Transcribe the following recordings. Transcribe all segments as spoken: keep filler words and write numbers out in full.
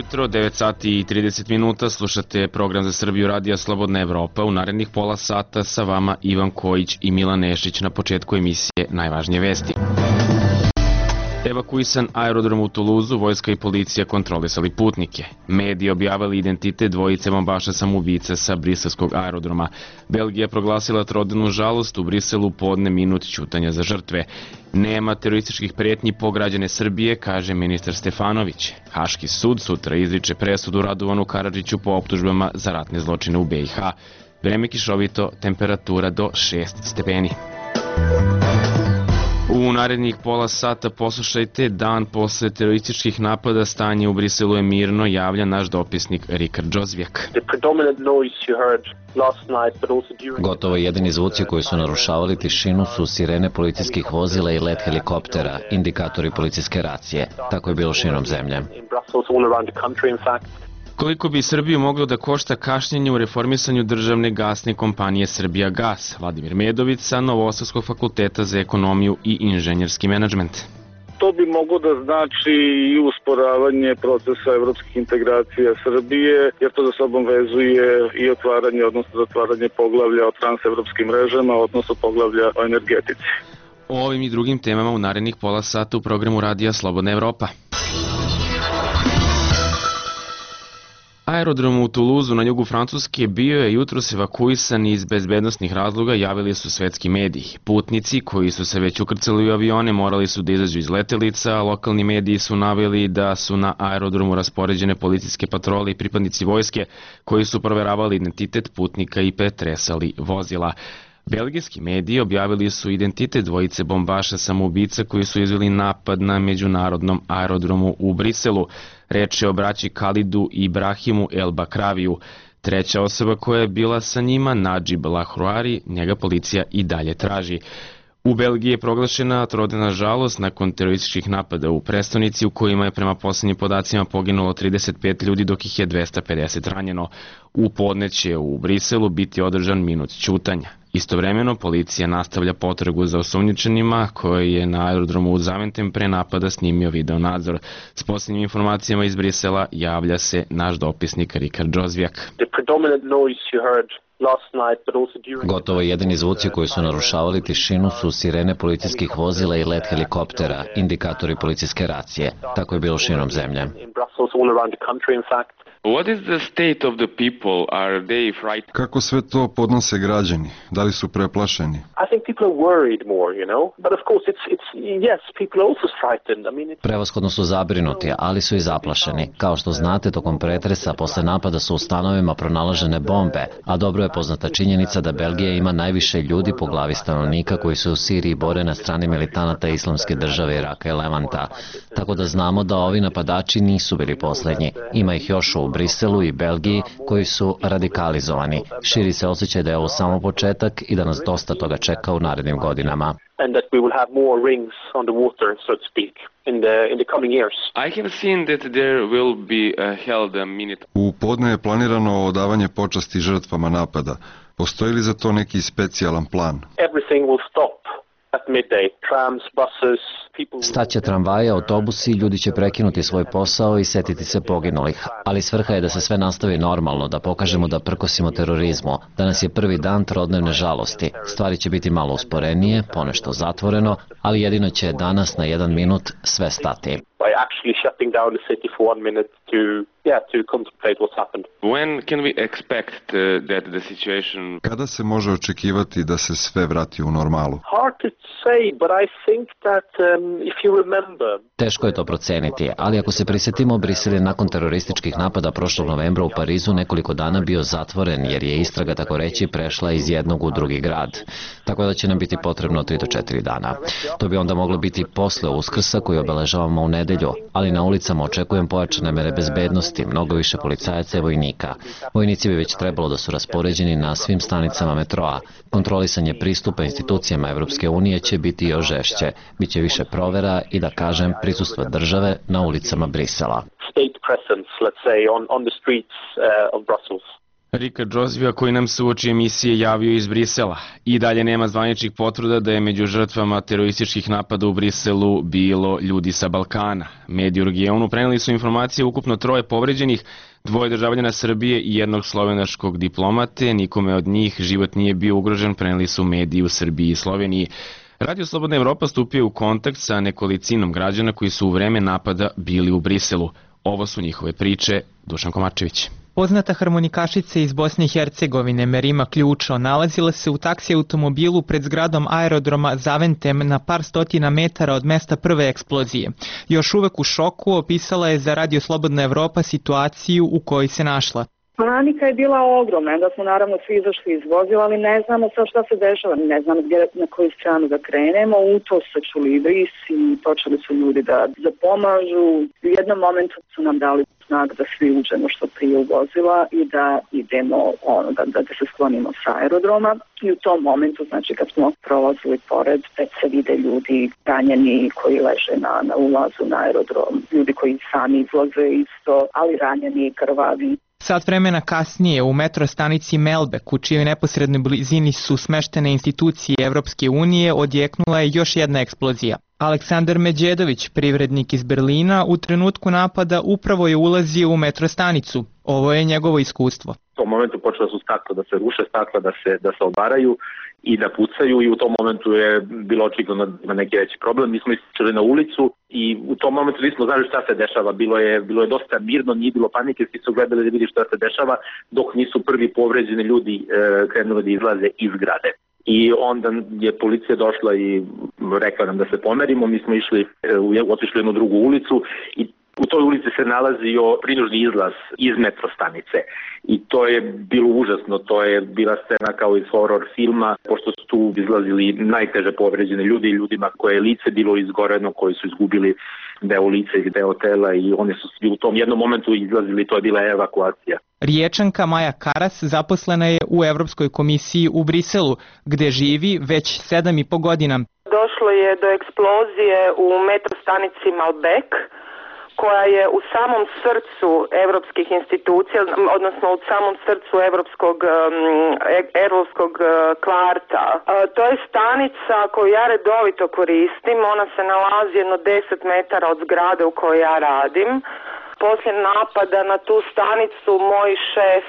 jutro, devet sati i trideset minuta, slušate program za Srbiju Radija Slobodna Evropa. U narednih pola sata sa vama Ivan Kojić i Milan Nešić. Na početku emisije najvažnije vesti. Evakuisan aerodrom u Tuluzu, vojska i policija kontrolisali putnike. Mediji objavili identitet dvojice bombaša samoubica sa briselskog aerodroma. Belgija proglasila trodnevnu žalost, u Briselu podne minut ćutanja za žrtve. Nema terorističkih pretnji po građane Srbije, kaže ministar Stefanović. Haški sud sutra izriče presudu Radovanu Karadžiću po optužbama za ratne zločine u be i ha. Vreme kišovito, temperatura do šest stepeni. U narednih pola sata poslušajte: dan posle terorističkih napada, stanje u Briselu je mirno, javlja naš dopisnik Rikard Džozvijek. Gotovo jedini zvuci koji su narušavali tišinu su sirene policijskih vozila i let helikoptera, indikatori policijske racije. Tako je bilo širom zemlje. Koliko bi Srbiju moglo da košta kašnjenje u reformisanju državne gasne kompanije Srbijagas? Vladimir Medović sa Novosadskog fakulteta za ekonomiju i inženjerski menadžment. To bi moglo da znači i usporavanje procesa evropskih integracija Srbije, jer to za sobom vezuje i otvaranje, odnosno zatvaranje poglavlja o transevropskim mrežama, odnosno poglavlja o energetici. O ovim i drugim temama u narednih pola sata u programu Radija Slobodna Evropa. Aerodrom u Tuluzu na jugu Francuske bio je jutros evakuisan iz bezbednosnih razloga, javili su svetski mediji. Putnici koji su se već ukrcali u avione morali su da izađu iz letelica, a lokalni mediji su naveli da su na aerodromu raspoređene policijske patrole i pripadnici vojske koji su proveravali identitet putnika i pretresali vozila. Belgijski mediji objavili su identitet dvojice bombaša samoubica koji su izveli napad na međunarodnom aerodromu u Briselu. Reč je o braći Kalidu i Ibrahimu El Bakraviju. Treća osoba koja je bila sa njima, Nadžib Lahruari, njega policija i dalje traži. U Belgiji je proglašena trodnevna žalost nakon terorističkih napada u prestonici, u kojima je prema poslednjim podacima poginulo trideset pet ljudi, dok ih je dvesta pedeset ranjeno. U podne će u Briselu biti održan minut ćutanja. Istovremeno, policija nastavlja potragu za osumnjičenima, koji je na aerodromu u Zaventem pre napada snimio video nadzor. S posljednjim informacijama iz Brisela javlja se naš dopisnik Rikard Džozvijek. Gotovo jedini zvuci koji su narušavali tišinu su sirene policijskih vozila i let helikoptera, indikatori policijske racije. Tako je bilo širom zemlje. Kako sve to podnose građani? Da li su preplašeni? Prevashodno su zabrinuti, ali su i zaplašeni. Kao što znate, tokom pretresa posle napada su u stanovima pronalažene bombe, a dobro je poznata činjenica da Belgija ima najviše ljudi po glavi stanovnika koji se u Siriji bore na strani militanata Islamske države Iraka i Levanta. Tako da znamo da ovi napadači nisu bili poslednji. Ima ih još u Briselu i Belgiji koji su radikalizovani. Širi se osjećaj da je ovo samo početak i da nas dosta toga čeka u narednim godinama. U podne je planirano odavanje počasti žrtvama napada. Postoji li za to neki specijalan plan? Staće tramvaje, autobusi, ljudi će prekinuti svoj posao i setiti se poginulih. Ali svrha je da se sve nastavi normalno, da pokažemo da prkosimo terorizmu. Danas je prvi dan trodnevne žalosti. Stvari će biti malo usporenije, ponešto zatvoreno, ali jedino će danas na jedan minut sve stati. Kada se može očekivati da se sve vrati u normalu? Teško je to proceniti, ali ako se prisjetimo, Brisel je nakon terorističkih napada prošlog novembra u Parizu nekoliko dana bio zatvoren, jer je istraga, tako reći, prešla iz jednog u drugi grad. Tako da će nam biti potrebno tri do četiri dana. To bi onda moglo biti posle Uskrsa koji obeležavamo u nedelju, ali na ulicama očekujem pojačane mere bezbednosti, mnogo više policajaca i vojnika. Vojnici bi već trebalo da su raspoređeni na svim stanicama metroa. Kontrolisanje pristupa institucijama Evropske unije će biti još žešće. Biće više provera i, da kažem, prisustva države na ulicama Brisela. Rika Džozvija koji nam se uoči emisije javio iz Brisela. I dalje nema zvaničnih potvrda da je među žrtvama terorističkih napada u Briselu bilo ljudi sa Balkana. Mediji u regionu preneli su informacije ukupno troje povređenih, dvoje državljana Srbije i jednog slovenačkog diplomate. Nikome od njih život nije bio ugrožen, preneli su mediji u Srbiji i Sloveniji. Radio Slobodna Evropa stupio u kontakt sa nekolicinom građana koji su u vreme napada bili u Briselu. Ovo su njihove priče. Dušan Komarčević. Poznata harmonikašica iz Bosne i Hercegovine Merima Ključo nalazila se u taksi automobilu pred zgradom aerodroma Zaventem na par stotina metara od mesta prve eksplozije. Još uvek u šoku opisala je za Radio Slobodna Evropa situaciju u kojoj se našla. Panika je bila ogromna, da smo naravno svi izašli iz vozila, ali ne znamo sad šta se dešava, ne znamo gdje, na koju stranu da krenemo. U to se čuli bris i počeli su ljudi da zapomažu. U jednom momentu su nam dali znak da svi uđemo što prije u vozila i da idemo, ono, da, da, da se sklonimo sa aerodroma. I u tom momentu, znači kad smo prolazili pored, već se vide ljudi ranjeni koji leže na, na ulazu na aerodrom, ljudi koji sami izlaze isto, ali ranjeni i krvavi. Sat vremena kasnije u metro stanici Melbek, u čijoj neposrednoj blizini su smeštene institucije Evropske unije, odjeknula je još jedna eksplozija. Aleksandar Međedović, privrednik iz Berlina, u trenutku napada upravo je ulazio u metro stanicu. Ovo je njegovo iskustvo. U tom momentu počela su stakla da se ruše, stakla da se, da se obaraju i da pucaju i u tom momentu je bilo očigledno na neki veći problem. Mi smo ističili na ulicu i u tom momentu nismo znali šta se dešava. Bilo je, bilo je dosta mirno, nije bilo panike, svi su gledali da vidi šta se dešava dok nisu prvi povređeni ljudi e, krenuli da izlaze iz zgrade. I onda je policija došla i rekla nam da se pomerimo, mi smo išli, e, otišli jednu drugu ulicu i u toj ulici se nalazio prinužni izlaz iz metro stanice i to je bilo užasno, to je bila scena kao iz horror filma, pošto su tu izlazili najteže povređene ljudi, ljudima koje je lice bilo izgoreno, koji su izgubili deo lice i deo tela i oni su u tom jednom momentu izlazili, to je bila evakuacija. Riječanka Maja Karas zaposlena je u Evropskoj komisiji u Briselu, gde živi već sedam i po godina. Došlo je do eksplozije u metro stanici Malbec, koja je u samom srcu evropskih institucija, odnosno u samom srcu evropskog, evropskog kvarta. To je stanica koju ja redovito koristim, ona se nalazi jedno deset metara od zgrade u kojoj ja radim. Poslije napada na tu stanicu moj šef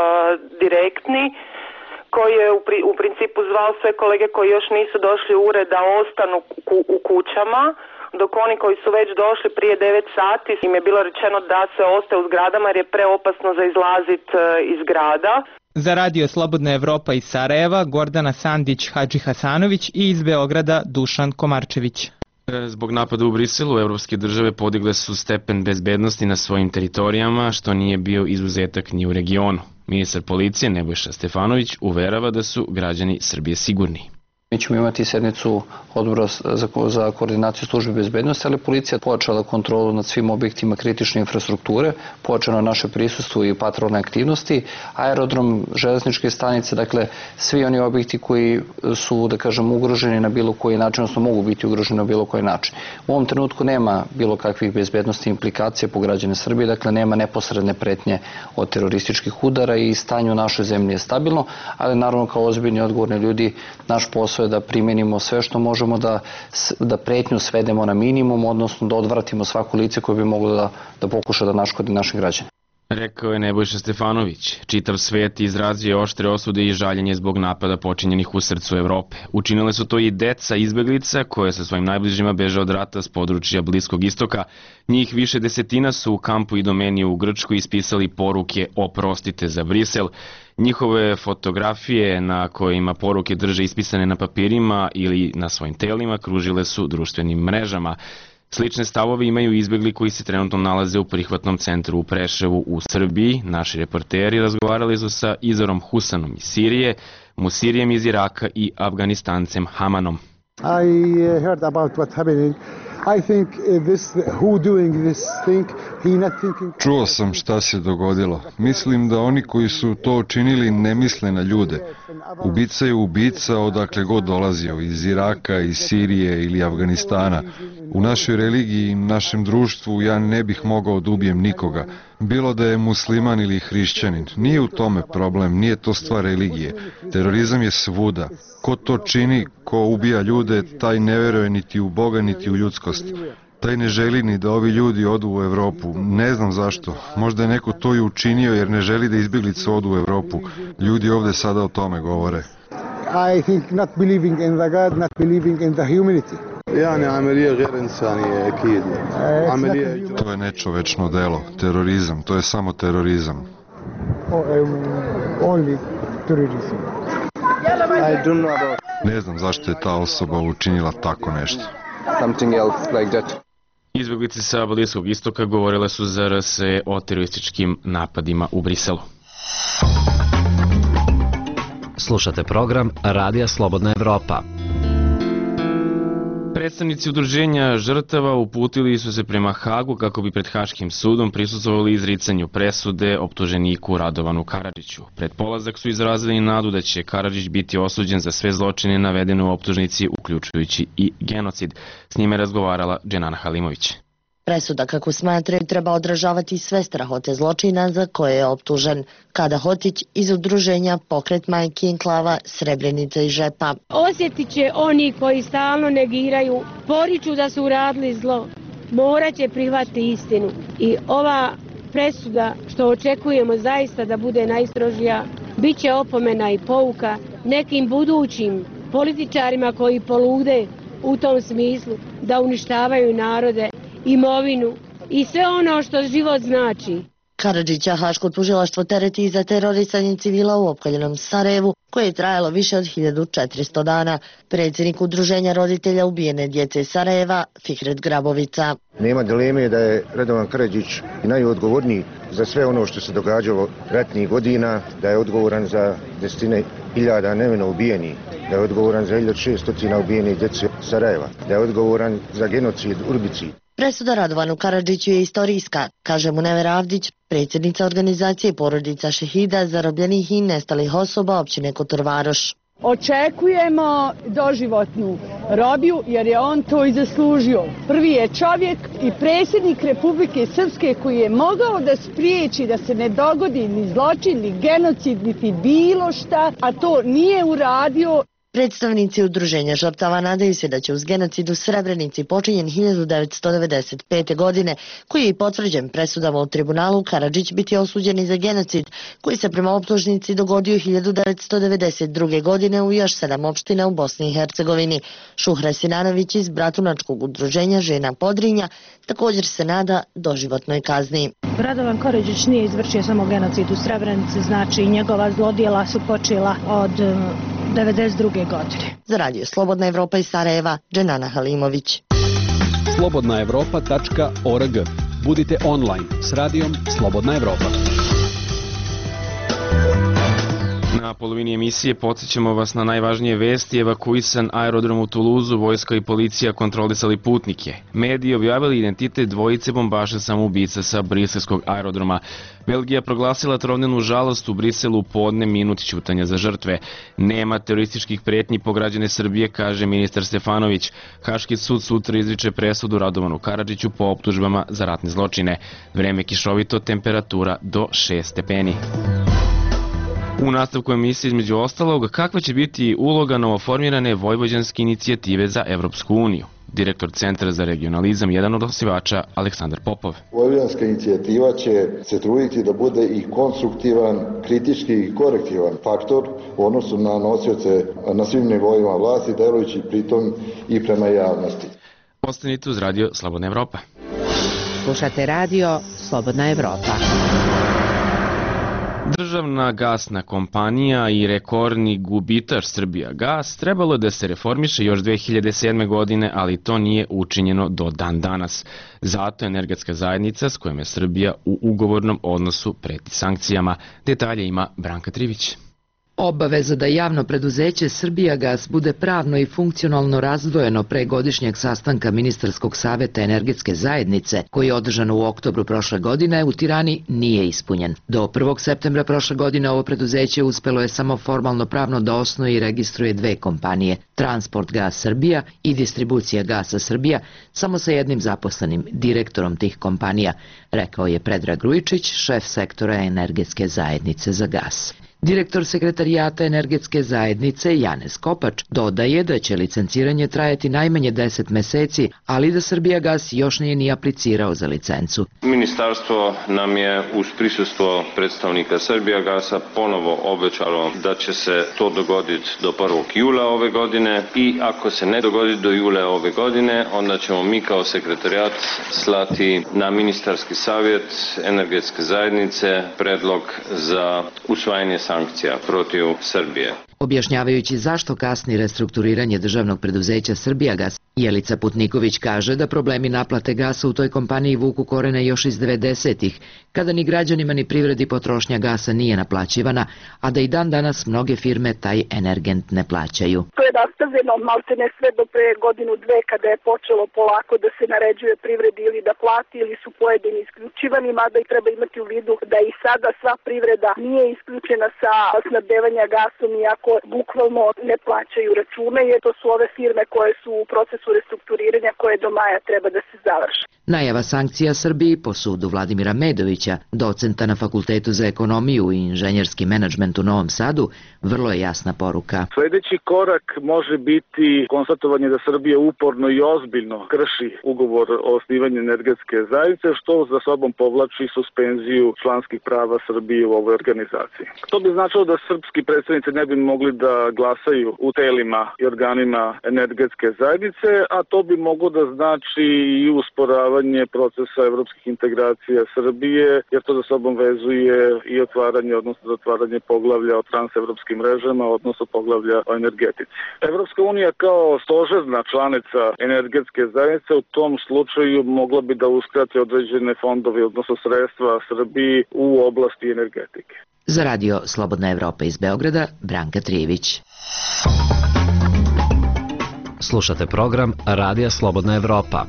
direktni, koji je u, pri, u principu zvao sve kolege koji još nisu došli u ured da ostanu ku, u kućama, dok oni koji su već došli prije devet sati im je bilo rečeno da se ostaje u zgradama jer je preopasno za izlazit iz grada. Za Radio Slobodna Evropa iz Sarajeva, Gordana Sandić Hadži Hasanović i iz Beograda Dušan Komarčević. Zbog napada u Briselu, evropske države podigle su stepen bezbednosti na svojim teritorijama, što nije bio izuzetak ni u regionu. Ministar policije Nebojša Stefanović uverava da su građani Srbije sigurni. Mi ćemo imati sednicu odbora za, za koordinaciju službe bezbednosti, ali policija pojačala kontrolu nad svim objektima kritične infrastrukture, pojačano naše prisustvo i patrolne aktivnosti, aerodrom, železničke stanice, dakle svi oni objekti koji su, da kažem, ugroženi na bilo koji način, odnosno mogu biti ugroženi na bilo koji način. U ovom trenutku nema bilo kakvih bezbednosti implikacija po građane Srbije, dakle nema neposredne pretnje od terorističkih udara i stanje u našoj zemlji je stabilno, ali naravno kao ozbiljni odgovorni ljudi naš posao je da primenimo sve što možemo da, da pretnju svedemo na minimum, odnosno da odvratimo svako lice koje bi moglo da, da pokuša da naškodi naših građana. Rekao je Nebojša Stefanović. Čitav svet izrazio je oštre osude i žaljenje zbog napada počinjenih u srcu Evrope. Učinile su to i deca izbeglica koje sa svojim najbližima beže od rata s područja Bliskog istoka. Njih više desetina su u kampu Idomenije u Grčkoj ispisali poruke oprostite za Brisel. Njihove fotografije na kojima poruke drže ispisane na papirima ili na svojim telima kružile su društvenim mrežama. Slične stavove imaju izbegli koji se trenutno nalaze u prihvatnom centru u Preševu u Srbiji. Naši reporteri razgovarali su sa Izorom Husanom iz Sirije, Musirijem iz Iraka i Afganistancem Hamanom. I heard about what happening Čuo sam šta se dogodilo. Mislim da oni koji su to učinili ne misle na ljude. Ubica je ubica odakle god dolazio, iz Iraka, iz Sirije ili Afganistana. U našoj religiji i našem društvu ja ne bih mogao da ubijem nikoga. Bilo da je musliman ili hrišćanin. Nije u tome problem, nije to stvar religije. Terorizam je svuda. Ko to čini, ko ubija ljude, taj ne veruje niti u Boga, niti u ljudskost. Taj ne želi ni da ovi ljudi odu u Evropu. Ne znam zašto. Možda je neko to i učinio jer ne želi da izbjeglice odu u Evropu. Ljudi ovde sada o tome govore. I think not believing in the God, not believing in the humanity. To je nečovečno delo, terorizam, to je samo terorizam. Ne znam zašto je ta osoba učinila tako nešto. Izbjeglice sa Bliskog istoka govorile su za R S E o terorističkim napadima u Briselu. Slušate program Radija Slobodna Evropa. Predstavnici udruženja žrtava uputili su se prema Hagu kako bi pred Haškim sudom prisustvovali izricanju presude optuženiku Radovanu Karadžiću. Pred polazak su izrazili nadu da će Karadžić biti osuđen za sve zločine navedene u optužnici, uključujući i genocid. S njime je razgovarala Dženana Halimović. Presuda, kako smatraju, treba odražavati sve strahote zločina za koje je optužen. Kada Hotić iz udruženja Pokret majki enklava Srebrenica i Žepa. Osjetit će oni koji stalno negiraju, poriču da su uradili zlo, morat će prihvatiti istinu. I ova presuda, što očekujemo zaista da bude najstrožija, bit će opomena i pouka nekim budućim političarima koji polude u tom smislu da uništavaju narode, imovinu i sve ono što život znači. Karadžića Haško tužilaštvo tereti i za terorisanje civila u opkoljenom Sarajevu, koje je trajalo više od hiljadu četiristo dana. Predsjednik udruženja roditelja ubijene djece Sarajeva, Fikret Grabovica. Nema dileme da je Radovan Karadžić najodgovorniji za sve ono što se događalo ratnih godina, da je odgovoran za desetine hiljada nevino ubijenih, da je odgovoran za hiljadu šesto ubijenih djece Sarajeva, da je odgovoran za genocid Urbicid. Presuda Radovanu Karadžiću je istorijska, kaže Munever Avdić, predsjednica organizacije Porodica šehida, zarobljenih i nestalih osoba općine Kotorvaroš. Očekujemo doživotnu robiju jer je on to i zaslužio. Prvi je čovjek i predsjednik Republike Srpske koji je mogao da spriječi da se ne dogodi ni zločin, ni genocid, niti bilo šta, a to nije uradio. Predstavnici udruženja žrtava nadaju se da će uz genocid u Srebrenici počinjen hiljadu devetsto devedeset pete. godine, koji je i potvrđen presudama u tribunalu, Karadžić biti osuđen i za genocid, koji se prema optužnici dogodio hiljadu devetsto devedeset druge. godine u još sedam opština u Bosni i Hercegovini. Šuhra Sinanović iz Bratunačkog udruženja Žena Podrinja također se nada doživotnoj kazni. Radovan Karadžić nije izvršio samo genocid u Srebrenici, znači njegova zlodjela su počela od devedeset druge. godine. Za Radio Slobodna Evropa iz Sarajeva, Dženana Halimović. slobodna evropa tačka org. Budite online s radijom Slobodna Evropa. Na polovini emisije podsjećamo vas na najvažnije vesti. Evakuisan aerodrom u Tuluzu, vojska i policija kontrolisali putnike. Mediji objavili identitet dvojice bombaša samoubica sa briselskog aerodroma. Belgija proglasila trodnevnu žalost u Briselu, podne minut ćutanja za žrtve. Nema terorističkih pretnji po građane Srbije, kaže ministar Stefanović. Haški sud sutra izriče presudu Radovanu Karadžiću po optužbama za ratne zločine. Vreme kišovito, temperatura do šest stepeni. U nastavku emisije između ostalog, kakva će biti uloga novoformirane Vojvođanske inicijative za Evropsku uniju? Direktor Centra za regionalizam, jedan od osnivača, Aleksandar Popov. Vojvođanska inicijativa će se truditi da bude i konstruktivan, kritički i korektivan faktor u odnosu na nosioce na svim nivoima vlasti, delujući pritom i prema javnosti. Ostanite uz Radio Slobodna Evropa. Slušate Radio Slobodna Evropa. Državna gasna kompanija i rekordni gubitaš Srbijagas trebalo je da se reformiše još dve hiljade sedme. godine, ali to nije učinjeno do dan danas. Zato energetska zajednica s kojom je Srbija u ugovornom odnosu preti sankcijama. Detalje ima Branka Trivić. Obaveza da javno preduzeće Srbijagas bude pravno i funkcionalno razdvojeno pre godišnjeg sastanka Ministarskog saveta energetske zajednice, koji je održan u oktobru prošle godine, u Tirani nije ispunjen. Do prvog septembra prošle godine ovo preduzeće uspelo je samo formalno pravno da osnuje i registruje dve kompanije, Transport Gas Srbija i Distribucija Gasa Srbija, samo sa jednim zaposlenim, direktorom tih kompanija, rekao je Predrag Grujičić, šef sektora energetske zajednice za gas. Direktor sekretarijata energetske zajednice Janez Kopač dodaje da će licenciranje trajati najmanje deset meseci, ali da Srbijagas još nije ni aplicirao za licencu. Ministarstvo nam je uz prisustvo predstavnika Srbijagasa ponovo obećalo da će se to dogoditi do prvog jula ove godine i ako se ne dogodi do jula ove godine, onda ćemo mi kao sekretarijat slati na ministarski savjet energetske zajednice predlog za usvajanje sankcija protiv Srbije. Objašnjavajući zašto kasni restrukturiranje državnog preduzeća Srbijagas, Jelica Putniković kaže da problemi naplate gasa u toj kompaniji vuku korene još iz devedesetih, kada ni građanima ni privredi potrošnja gasa nije naplaćivana, a da i dan danas mnoge firme taj energent ne plaćaju. To je nastavljeno maltene sve do pre godinu dve kada je počelo polako da se naređuje privredi ili da plati ili su pojedini isključivani, mada i treba imati u vidu da i sada sva privreda nije isključena sa snabdevanja gasom iako bukvalno ne plaćaju račune, jer to su ove firme koje su u procesu restrukturiranja koje do maja treba da se završe. Najava sankcija Srbiji po sudu Vladimira Medovića, docenta na Fakultetu za ekonomiju i inženjerski menadžment u Novom Sadu, vrlo je jasna poruka. Sledeći korak može biti konstatovanje da Srbija uporno i ozbiljno krši ugovor o osnivanju energetske zajednice, što za sobom povlači suspenziju članskih prava Srbije u ovoj organizaciji. To bi značilo da srpski predstavnici ne bi mogli da glasaju u telima i organima energetske zajednice, a to bi moglo da znači i usporavanje procesa evropskih integracija Srbije, jer to za sobom vezuje i otvaranje, odnosno zatvaranje poglavlja o transevropskim mrežama, odnosno poglavlja o energetici. Evropska unija kao stožerna članica energetske zajednice u tom slučaju mogla bi da uskrati određene fondove, odnosno sredstva Srbiji u oblasti energetike. Za radio Slobodna Evropa iz Beograda, Branka Trijević. Slušate program Radija Slobodna Evropa.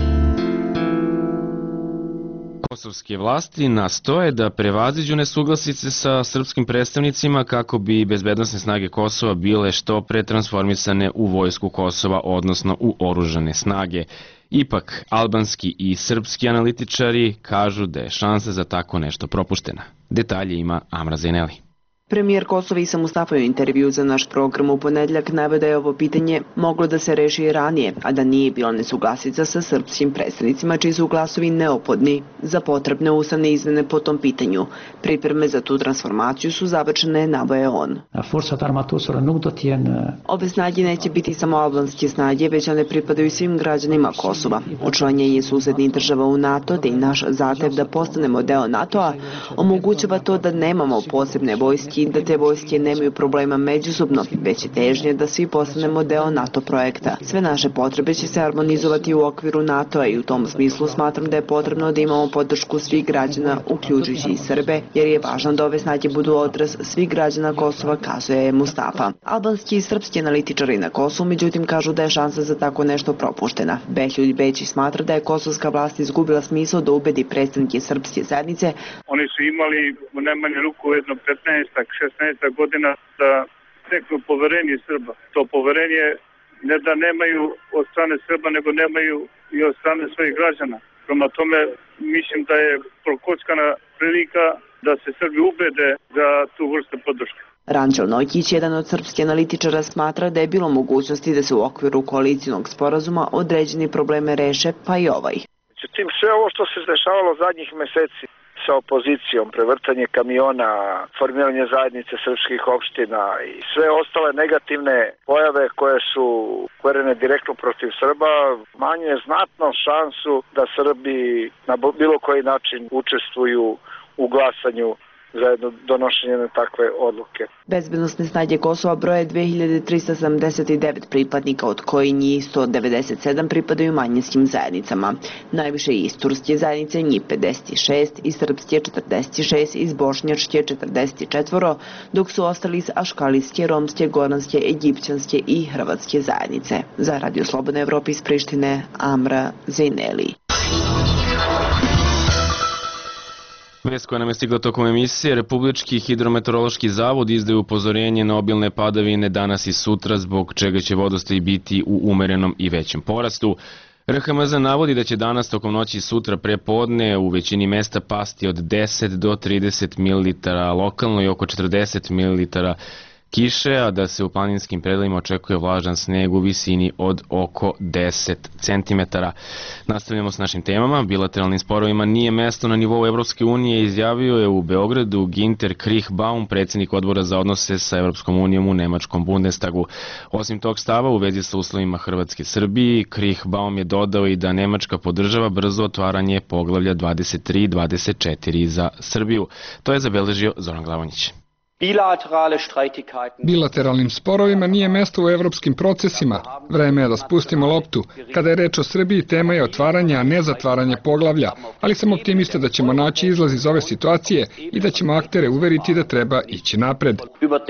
Kosovske vlasti nastoje da prevaziđu nesuglasice sa srpskim predstavnicima kako bi bezbednosne snage Kosova bile što pre transformisane u vojsku Kosova, odnosno u oružane snage. Ipak, albanski i srpski analitičari kažu da je šansa za tako nešto propuštena. Detalje ima Amra Zaineli. Premijer Kosova Isa Mustafa u intervju za naš program u ponedljak naveo da je ovo pitanje moglo da se reši i ranije, a da nije bilo nesuglasica sa srpskim predstavnicima čiji su glasovi neophodni za potrebne ustavne izmene po tom pitanju. Pripreme za tu transformaciju su završene, navoje on. Ove snage neće biti samo albanske snage, već one pripadaju svim građanima Kosova. Učlanjenje susednih država u NATO, te i naš zahtev da postanemo deo NATO-a, omogućava to da nemamo posebne vojske, da te vojske nemaju problema međusobno, već je težnje da svi postanemo deo NATO projekta. Sve naše potrebe će se harmonizovati u okviru NATO-a i u tom smislu smatram da je potrebno da imamo podršku svih građana, uključujući i Srbe, jer je važno da ove snage budu odraz svih građana Kosova, kazuje je Mustafa. Albanski i srpski analitičari na Kosovu, međutim, kažu da je šansa za tako nešto propuštena. Behljulj Bečić smatra da je kosovska vlast izgubila smisao da ubedi predstavnike srpske zajednice. Oni su imali u najmanje ruku jedno petnaest šesnaest godina da steknu poverenje Srba. To poverenje ne da nemaju od strane Srba, nego nemaju i od strane svojih građana. Prema tome, mislim da je prokockana prilika da se Srbi ubede za tu vrstu podrške. Ranđel Nojkić, jedan od srpskih analitičara, smatra da je bilo mogućnosti da se u okviru koalicijnog sporazuma određeni probleme reše, pa i ovaj. Međutim, sve ovo što se dešavalo zadnjih meseci sa opozicijom, prevrtanje kamiona, formiranje zajednice srpskih opština i sve ostale negativne pojave koje su kverene direktno protiv Srba, manje znatno šansu da Srbi na bilo koji način učestvuju u glasanju zajedno donošenje na takve odluke. Bezbednosne snage Kosova broje dve hiljade trista sedamdeset devet pripadnika, od koji njih sto devedeset sedam pripadaju manjinskim zajednicama. Najviše iz turske zajednice, njih pedeset šest, iz srpske četrdeset šest, iz bošnjačke četrdeset četiri, dok su ostali iz aškalijske, romske, goranske, egipćanske i hrvatske zajednice. Za Radio Slobodna Evropa iz Prištine, Amra Zejneli. Vest koja nam je stigla tokom emisije: Republički hidrometeorološki zavod izdaje upozorenje na obilne padavine danas i sutra, zbog čega će vodostaj biti u umerenom i većem porastu. R H M Z navodi da će danas tokom noći i sutra pre podne u većini mesta pasti od deset do trideset mililitara lokalno i oko četrdeset mililitara kiše, a da se u planinskim predelima očekuje vlažan sneg u visini od oko deset centimetara. Nastavljamo s našim temama. Bilateralnim sporovima nije mesto na nivou Evropske unije, izjavio je u Beogradu Ginter Krichbaum, predsjednik odbora za odnose sa Evropskom unijom u Nemačkom Bundestagu. Osim tog stava u vezi sa uslovima Hrvatske Srbiji, Krichbaum je dodao i da Nemačka podržava brzo otvaranje poglavlja dvadeset tri dvadeset četiri za Srbiju. To je zabeležio Zoran Glavonjić. Bilateralnim sporovima nije mesto u evropskim procesima. Vreme je da spustimo loptu. Kada je reč o Srbiji, tema je otvaranje, a ne zatvaranje poglavlja. Ali sam optimista da ćemo naći izlaz iz ove situacije i da ćemo aktere uveriti da treba ići napred.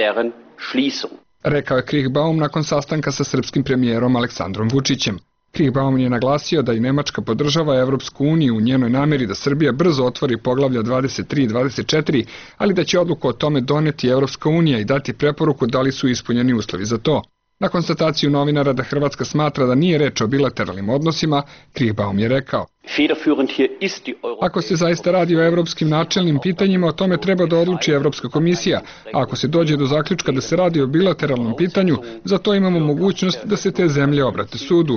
Rekao je Krichbaum nakon sastanka sa srpskim premijerom Aleksandrom Vučićem. Krichbaum je naglasio da i Nemačka podržava Evropsku uniju u njenoj nameri da Srbija brzo otvori poglavlja dvadeset tri dvadeset četiri, ali da će odluku o tome doneti Evropska unija i dati preporuku da li su ispunjeni uslovi za to. Na konstataciju novinara da Hrvatska smatra da nije reč o bilateralnim odnosima, Krichbaum je rekao: ako se zaista radi o evropskim načelnim pitanjima, o tome treba da odluči Evropska komisija, a ako se dođe do zaključka da se radi o bilateralnom pitanju, za to imamo mogućnost da se te zemlje obrate sudu,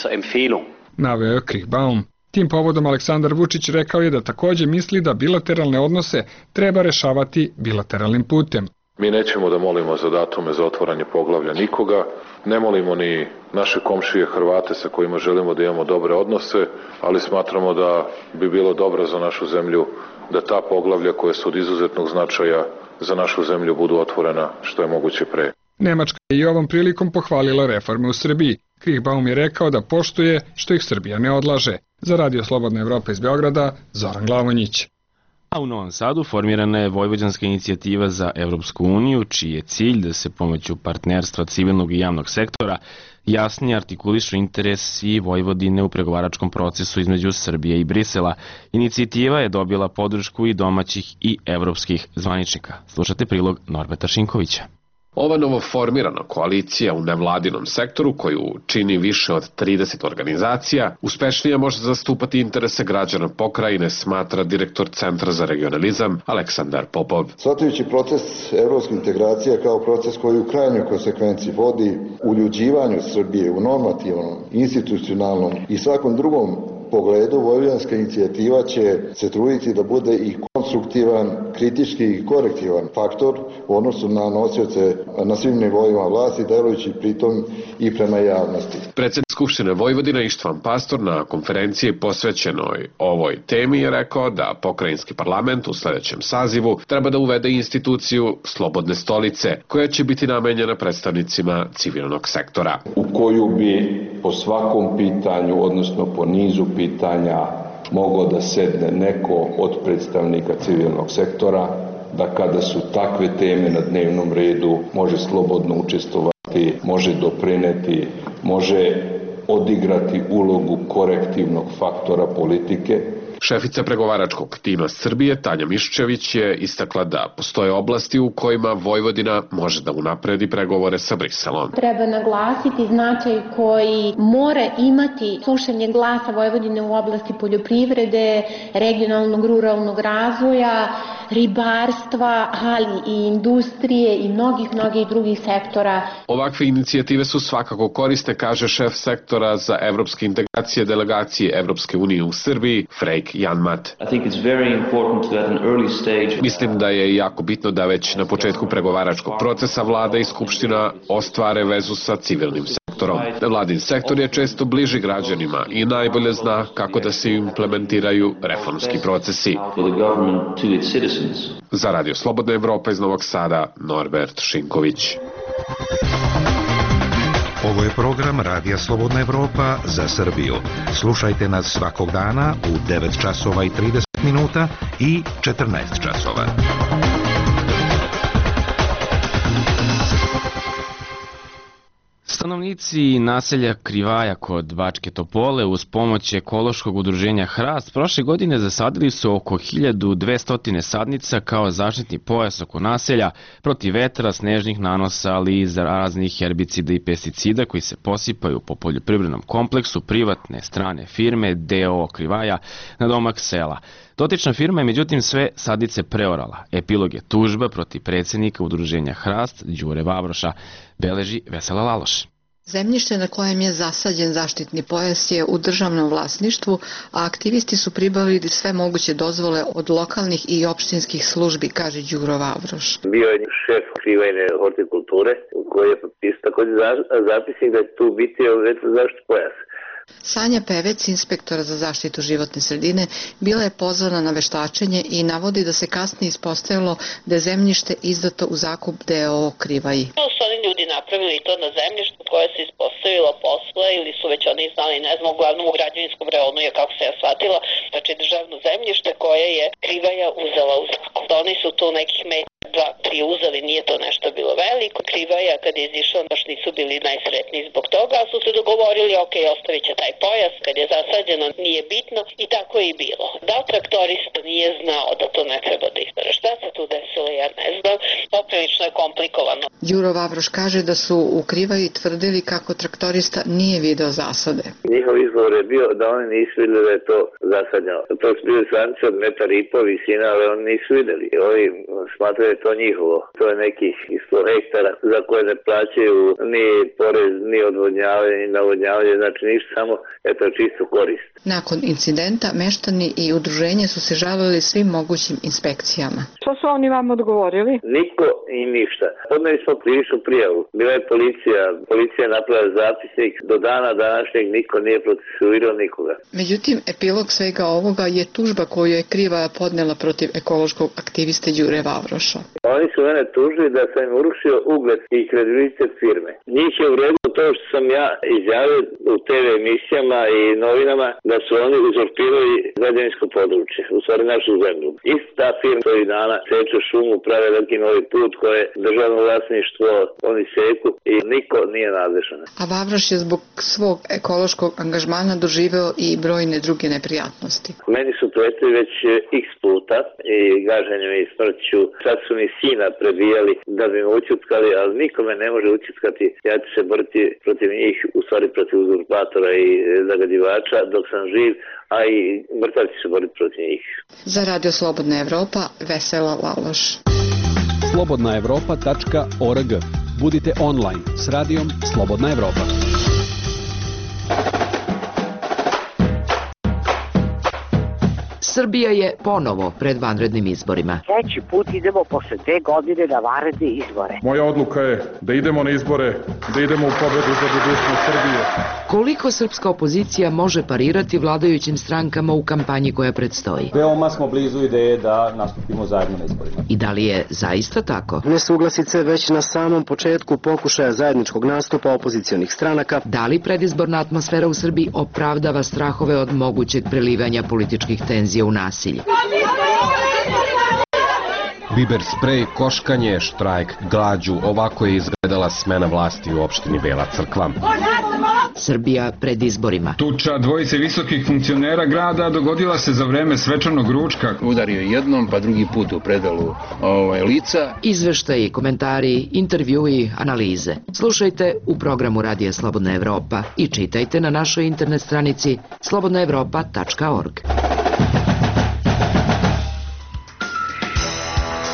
naveo je Krichbaum. Tim povodom Aleksandar Vučić rekao je da takođe misli da bilateralne odnose treba rešavati bilateralnim putem. Mi nećemo da molimo za datume za otvaranje poglavlja nikoga, ne molimo ni naše komšije Hrvate sa kojima želimo da imamo dobre odnose, ali smatramo da bi bilo dobro za našu zemlju da ta poglavlja koja su od izuzetnog značaja za našu zemlju budu otvorena što je moguće pre. Nemačka je i ovom prilikom pohvalila reforme u Srbiji. Krichbaum je rekao da poštuje što ih Srbija ne odlaže. Za Radio Slobodna Evropa iz Beograda, Zoran Glavonjić. A u Novom Sadu formirana je Vojvođanska inicijativa za Evropsku uniju, čiji je cilj da se pomoću partnerstva civilnog i javnog sektora jasnije artikulišu interesi Vojvodine u pregovaračkom procesu između Srbije i Brisela. Inicijativa je dobila podršku i domaćih i evropskih zvaničnika. Slušate prilog Norberta Šinkovića. Ova novoformirana koalicija u nevladinom sektoru, koju čini više od trideset organizacija, uspešnije može zastupati interese građana pokrajine, smatra direktor Centra za regionalizam Aleksandar Popov. Shvatajući proces evropske integracije kao proces koji u krajnjoj konsekvenciji vodi uljuđivanju Srbije u normativnom, institucionalnom i svakom drugom pogledu, Vojvođanska inicijativa će se truditi da bude i konstruktivan, kritički i korektivan faktor u odnosu na nosioce na svim nivoima vlasti, delujući pritom i prema javnosti. Predsjednik Skupštine Vojvodine Ištvan Pastor na konferenciji posvećenoj ovoj temi je rekao da pokrajinski parlament u sledećem sazivu treba da uvede instituciju Slobodne stolice, koja će biti namenjena predstavnicima civilnog sektora. U koju bi po svakom pitanju, odnosno po nizu pitanja, mogao da sedne neko od predstavnika civilnog sektora, da kada su takve teme na dnevnom redu može slobodno učestvovati, može doprineti, može odigrati ulogu korektivnog faktora politike. Šefica pregovaračkog tima Srbije Tanja Miščević je istakla da postoje oblasti u kojima Vojvodina može da unapredi pregovore sa Briselom. Treba naglasiti značaj koji mora imati slušanje glasa Vojvodine u oblasti poljoprivrede, regionalnog ruralnog razvoja, ribarstva, ali i industrije i mnogih, mnogih drugih sektora. Ovakve inicijative su svakako korisne, kaže šef sektora za evropske integracije delegacije Evropske unije u Srbiji, Frejk Janmat. Mislim da je jako bitno da već na početku pregovaračkog procesa vlada i skupština ostvare vezu sa civilnim sektorom. sektorom. Vladin sektor je često bliži građanima i najbolje zna kako da se implementiraju reformski procesi. Za Radio Slobodna Evropa iz Novog Sada, Norbert Šinković. Ovo je program Radija Slobodna Evropa za Srbiju. Slušajte nas svakog dana u devet časova i trideset minuta i četrnaest časova. Stanovnici naselja Krivaja kod Bačke Topole uz pomoć ekološkog udruženja Hrast prošle godine zasadili su oko hiljadu dvesta sadnica kao zaštitni pojas oko naselja protiv vetra, snežnih nanosa, ali i raznih herbicida i pesticida koji se posipaju po poljoprivrednom kompleksu privatne strane firme D O O Krivaja na domak sela. Dotična firma je međutim sve sadnice preorala. Epilog je tužba protiv predsjednika udruženja Hrast, Đure Vavroša, beleži Vesela Laloš. Zemljište na kojem je zasađen zaštitni pojas je u državnom vlasništvu, a aktivisti su pribavili sve moguće dozvole od lokalnih i opštinskih službi, kaže Đuro Vavroš. Bio je šef Krivajne hortikulture koji je potpisao također zapisnik da je tu biti zaštitni pojas. Sanja Pevec, inspektora za zaštitu životne sredine, bila je pozvana na veštačenje i navodi da se kasnije ispostavilo da je zemljište izdato u zakup D O O Krivaji. Su oni ljudi napravili to na zemljištu koje se ispostavilo posle ili su već oni znali, ne znam, uglavnom u građevinskom reonu je, kako se ja shvatila, znači državno zemljište koje je Krivaja uzela u zakup. Oni su tu nekih metara dva, tri uzeli, nije to nešto bilo veliko. Krivaja kad je izišla baš nisu bili najsretniji zbog toga, ali su se dogovorili, ok, ostavit će taj pojas, kad je zasađeno nije bitno i tako je i bilo. Da li traktorista nije znao da to ne treba da izbere? Šta se tu desilo, ja ne znam, poprilično je komplikovano. Đuro Vavroš kaže da su u Krivaji tvrdili kako traktorista nije video zasade. Njihov izgovor je bio da oni nisu vidjeli da je to zasadnjeno. To su bili sadnice od metar i po visina, ali oni nisu vidjeli. Ovi smatraju to njihovo. To je nekih isto hektara za koje ne plaćaju ni porez, ni odvodnjavanje, ni navodnjavanje, znači ništa, samo eto čisto korist. Nakon incidenta, meštani i udruženje su se žalili svim mogućim inspekcijama. Što su oni vam odgovorili? Niko i ništa. Podneli smo krivičnu prijavu. Bila je policija, policija je napravila zapisnik, do dana današnjeg niko nije procesuirao nikoga. Međutim, epilog svega ovoga je tužba koju je Krivaja podnela protiv ekološkog aktiviste Đure Vavroša. Oni su mene tužili da sam im urušio ugled i kredibilitet firme. Njih je uredilo to što sam ja izjavio u te ve emisijama i novinama da su oni uzurpirali građevinsko područje, u stvari našu zemlju. Ista ta firma koji dana seče šumu, prave veliki novi put koje je državno vlasništvo, oni seku i niko nije nadležan. A Vavroš je zbog svog ekološkog angažmana doživeo i brojne druge neprijatnosti. Meni su pretili već x puta i gaženjem i smrću. Sad su mi sina prebijali da bi me ućutkali, ali niko me ne može ućutkati. Ja ću se boriti protiv njih, u stvari protiv uzurpatora i zagađivača dok sam živ, a i mrtav će se boriti protiv njih. Za Radio Slobodna Evropa, Vesela Laloš. slobodna evropa tačka org. Budite online s radijom Slobodna Evropa. Srbija je ponovo pred vanrednim izborima. Treći put idemo posle dve godine na vanredne izbore. Moja odluka je da idemo na izbore, da idemo u pobedu za budućnost Srbije. Koliko srpska opozicija može parirati vladajućim strankama u kampanji koja predstoji? Veoma smo blizu ideje da nastupimo zajedno na izborima. I da li je zaista tako? Nesuglasice već na samom početku pokušaja zajedničkog nastupa opozicionih stranaka. Da li predizborna atmosfera u Srbiji opravdava strahove od mogućeg prelivanja političkih tenzija u nasilje? Biber sprej, koškanje, štrajk, glađu, ovako je izgledala smena vlasti u opštini Bela Crkva. Srbija pred izborima. Tuča dvojice visokih funkcionera grada dogodila se za vreme svečanog ručka. Udario jednom, pa drugi put u predalu ovaj, lica. Izveštaji, komentari, intervjui, analize. Slušajte u programu Radija Slobodna Evropa i čitajte na našoj internet stranici slobodna evropa tačka org.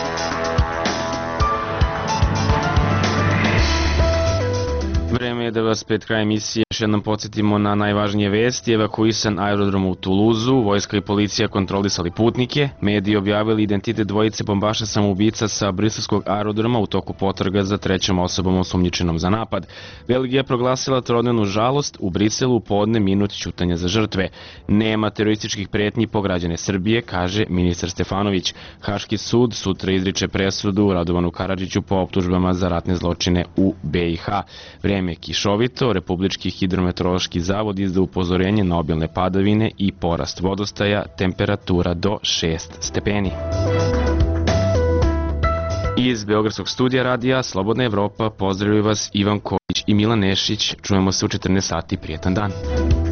Vreme je da vas vas pred krajem emisije još jednom podsjetimo na najvažnije vesti. Evakuisan aerodrom u Tuluzu, vojska i policija kontrolisali putnike, mediji objavili identitet dvojice bombaša samoubica sa briselskog aerodroma u toku potraga za trećom osobom osumnjičenom za napad. Belgija je proglasila trodnevnu žalost, u Briselu podne minut ćutanja za žrtve. Nema terorističkih pretnji po građane Srbije, kaže ministar Stefanović. Haški sud sutra izriče presudu Radovanu Karadžiću po optužbama za ratne zločine u B i H. Vreme je kišovito, Republički hidrometeorološki zavod izda upozorenje na obilne padavine i porast vodostaja, temperatura do šest stepeni. Iz Beogradskog studija radija Slobodna Evropa pozdravljaju vas Ivan Kojić i Milan Nešić. Čujemo se u četrnaest sati. Prijetan dan.